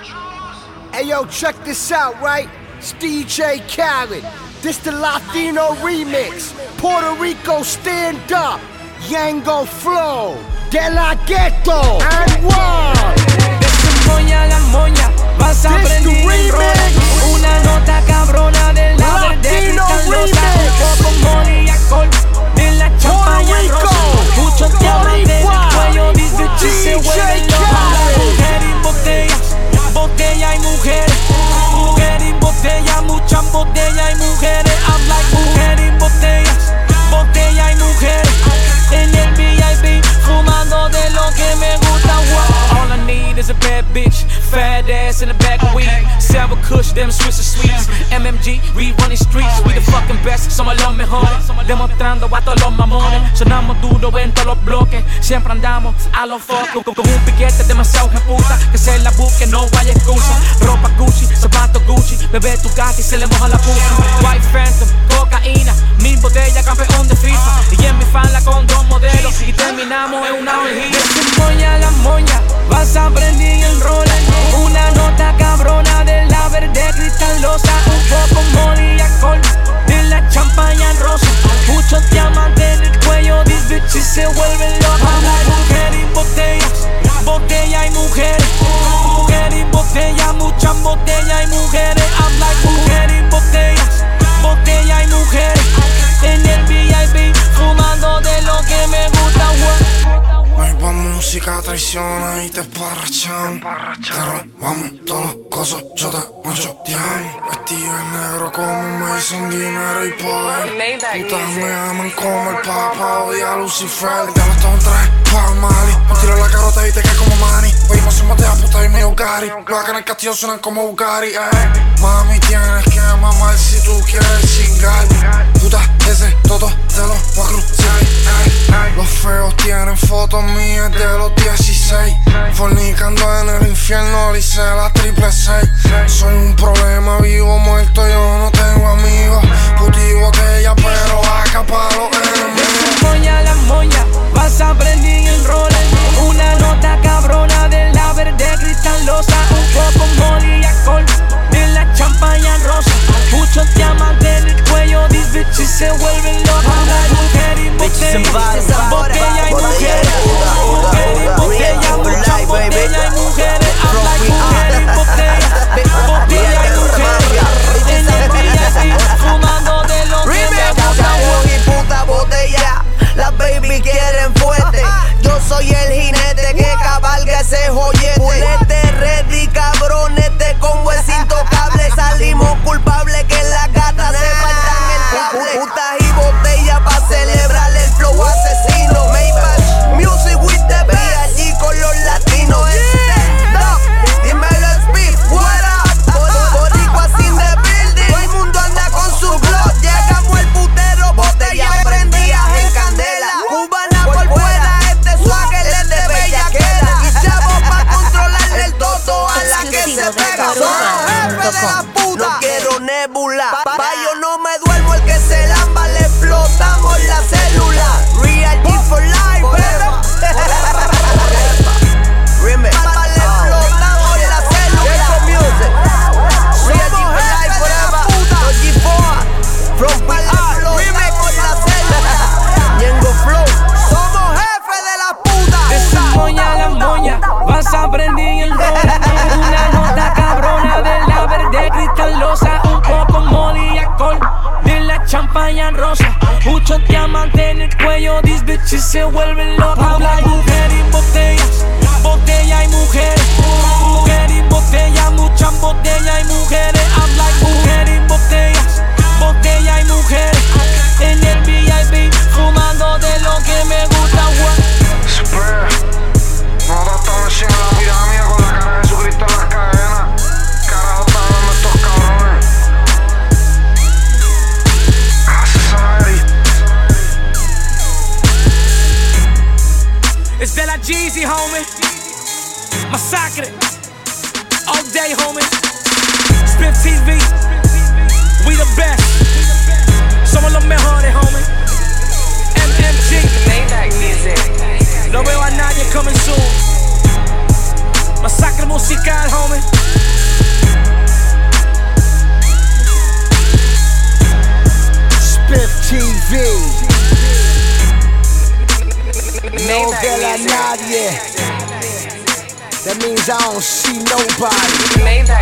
Hey yo, check this out, right? It's DJ Khaled. This the Latino remix. Puerto Rico stand up. Yango flow. De la ghetto. And one. Moña la moña, vas a aprender el rol. Una nota cabrona de la verde cristalosa. Un poco moli y alcohol de la champaña rosa. Muchos diamantes en el cuello, these bitches se vuelven locas. Mujer y botellas, botella y mujeres. Mujer y botella, muchas botellas y mujeres. I'm like mujer y botellas, botella y mujeres. En el VIP, fumando de lo que me gusta. All I need is a bad bitch, fat ass in the back of weed. Sour kush, them Swiss sweets. MMG, we running streets. We the fucking best, somos los mejores. Demostrando a todos los mamones. Sonamos duro en todos los bloques. Siempre andamos a los focos. Con un piquete demasiado puta. Que se la busque, no vaya excusa. Ropa Gucci, zapatos Gucci. Bebé tu gata y se le moja la puta. White Phantom, cocaína. 1000 botellas, campeón de FIFA. Y en mi fan la con dos modelos. Y terminamos en una orgía. Moña la moña, vas a aprender el rol. Una nota cabrona de la verde cristalosa. Un poco moli y alcohol de la champaña rosa. Muchos diamantes en el cuello, these bitches se vuelven locas. Mujer y botellas, botella y mujeres. Mujer y botella, muchas botellas y mujeres. I'm like mujer y botellas, botella y mujeres. En el VIP, fumando de lo que me gusta. Nueva música traiciona y te emborrachan. Te robamos todos los cosas, yo te machotean. Vestido en negro como me dicen dinero y poder. Putas me aman como el papa, odia a Lucifer. Ya no están tres pa' Mali. Me tiro la carota y te cae como Manny. Oye, más somos de la puta y medio Gary. Los acá en el castillo suenan como Bugatti, Mami, tienes que mamar si tú quieres chingar. Puta, ese todo te lo voy a cruzar. Los feos tienen fotos mías de los 16. Fornicando en el infierno, le hice la 666. Soy un problema, vivo muerto, yo no tengo amigos. Puti botella, pero acá para los enemigos. Moña la moña, vas a aprender el rol. Una nota cabrona de la verde cristalosa. Un poco moli y alcohol de la champaña rosa. Muchos diamantes en el cuello, these bitches se vuelven locas. Mujer y botella, botella y mujeres. Mujer y botella, muchas botellas y mujeres. I'm like mujer y botella, botella y mujeres. En el VIP, fumando de lo que me gusta. Y puta botella, las baby quieren fuerte. Yo soy el jinete que cabalga ese joyete. Pulete, ready, cabrones, te combo es intocable. Salimos culpables que las gatas se faltan el cable. Putas y botellas pa' celebrar el flow asesino. Maybach, music with the best. allí con los latinos. Stand up, dímelo speed, what up. Boricua sin the building. Todo el mundo anda con su blog. Llegamos el putero, botella prendías en candela. Cubana por fuera, este swagger es de bellaquera. Y chavos pa' controlarle el toto a la que se pega. Somos jefes de la puta. No quiero nebula. Pa' yo no me duermo, el que se lamba le explotamos la célula. Real G for life, pero remix. Pa' le explotamos la célula. Music. Real G for life, forever. Los G4 from we are. Remix la célula. Ñengo Flow. Somos jefes de la puta. Esa moña la moña, vas a aprender el rol. Una nota cabrona de la verde cristalosa. Un poco moli y alcohol de la champaña rosa. Muchos diamantes en el cuello, these bitches se vuelven locas. Like mujer y botellas, botella y mujeres. Mujer y botella, muchas botellas y mujeres. I'm like mujer y botellas, botella y mujeres. En el VIP, fumando de lo que me gusta. Nosotros estamos encima de la pirámide con la cara de Jesucristo en las cadenas. Carajo están dando estos cabrones. It's de la Jeezy, homie. Masacre. All day, homie. Spit TV. We the best. Somos los mejores, homie. MMG. No veo a nadie coming soon. Masacre musical, homie. No vela nadie. That means I don't see nobody.